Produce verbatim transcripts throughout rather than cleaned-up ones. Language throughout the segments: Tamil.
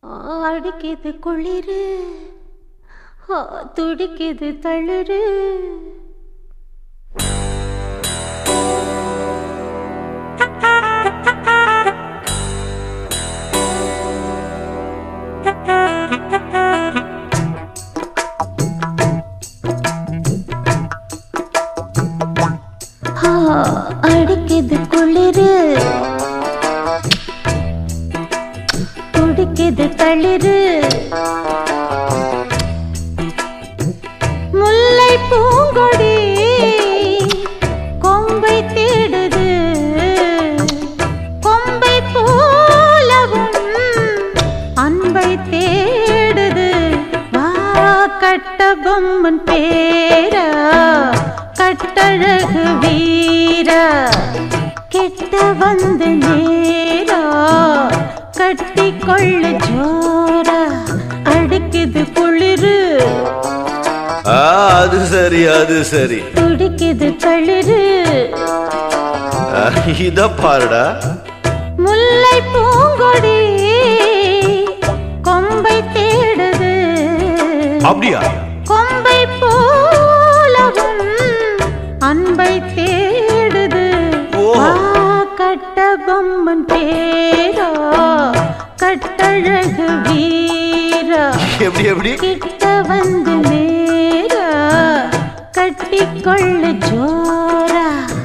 அடிக்கிது குளிரு, துடிக்கிது தளிரு. அடிக்கிது குளிரு, துடிக்கிது தளிரு. முல்லை பூங்கொடி கொம்பை தேடுது, கொம்பை போலவும் அன்பை தேடுது. வா கட்ட பொம்மன் பேரா, கட்டழகு வீரா, கெட்ட வந்து நேரா, கட்டி கொள்ள ஜோரா. அடிக்குது குளிரு, அது சரி அது சரி, துடிக்குது தளிரு. இத பாருடா. முல்லை பூங்கொடி கொம்பை தேடுது, அப்படியா? கொம்பை போலவும் அன்பை தேடுது. கட்ட பொம்மன் பேரா, கட்டழகு வீரா, எப்படி எப்படி கிட்ட வந்து நேரா, கட்டிக்கொள்ள ஜோரா.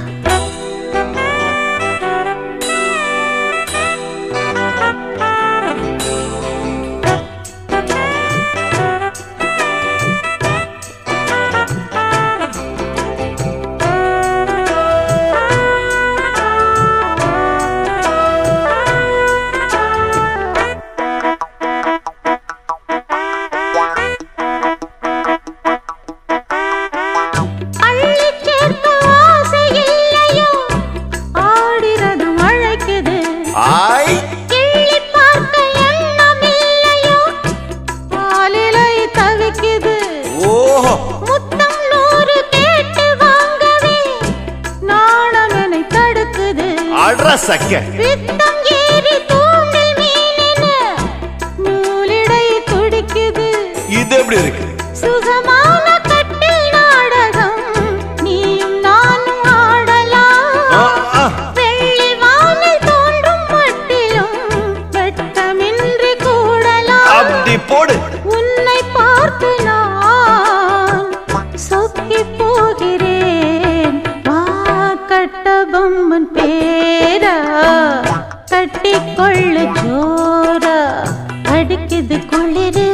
வித்தம் ஏறி தூண்டில் மீனென நூலிடை துடிக்குது. இது எப்படி இருக்கு? சுகமான கட்டில் நாடகம் நீயும் நானும் ஆடலாம். வெள்ளி வானில் தோன்றும் மட்டிலும் வெட்டமின்றி கூடலாம். அப்படி போடு. உன்னை பார்த்து நான் சொக்கி போகிறேன். வா கட்ட பொம்மன் பேரா, கட்டிக்கொள்ள ஜோரா. அடிக்குது குளிரு,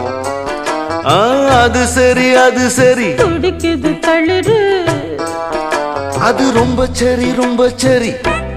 அது சரி அது சரி, துடிக்குது தளிரு. அது ரொம்ப சரி ரொம்ப சரி.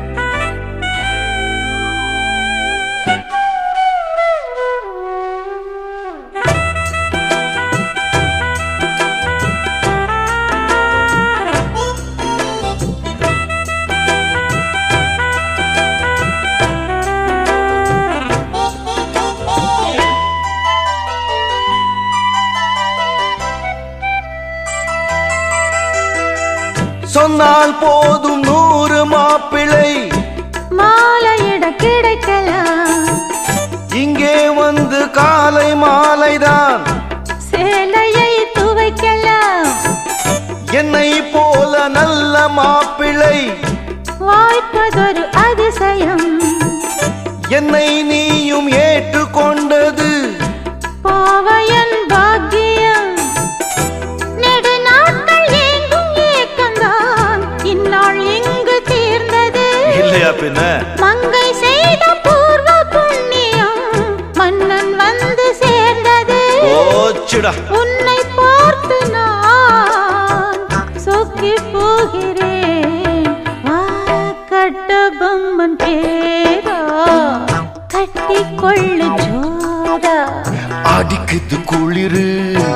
சொன்னால் போதும் நூறு மாப்பிள்ளை மாலையிட கிடைக்கலாம். இங்கே வந்து காலை மாலைதான் சேலையை துவைக்கலாம். என்னை போல நல்ல மாப்பிள்ளை வாய்ப்பதொரு அதிசயம். என்னை நீயும் ஏற்றுக்கொண்டது பாவையன் பாக்கியம். நெடு நாட்கள் ஏங்கும் ஏக்கந்தான் இந்நாள் இங்கு தீர்ந்தது. இல்லையா பின்ன? மங்கை செய்த பூர்வ புண்ணியம் மன்னன் வந்து சேர்ந்தது. ஓச்சுடா. உன்னை பார்த்து நான் சொக்கி போகிறேன். வா கட்ட பொம்மன் பேரா, கட்டிக்கொள்ள ஜோரா. அடிக்குது குளிரு,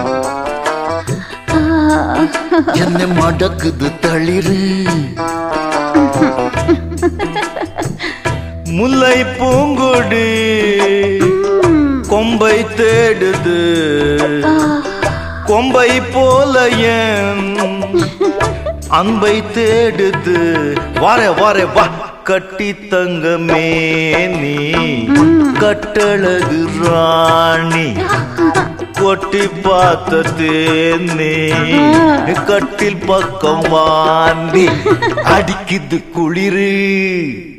என்ன மடக்குது தளிரு. முல்லை பூங்கொடி கொம்பை தேடுது, கொம்பை போல என் அன்பை தேடுது. வாரே வாரே வா கட்டி தங்கமே நீ கட்டழகு ராணி கொட்டி பார்த்த தேனே கட்டில் பக்கம் வாந்தி அடிக்குது குளிரு.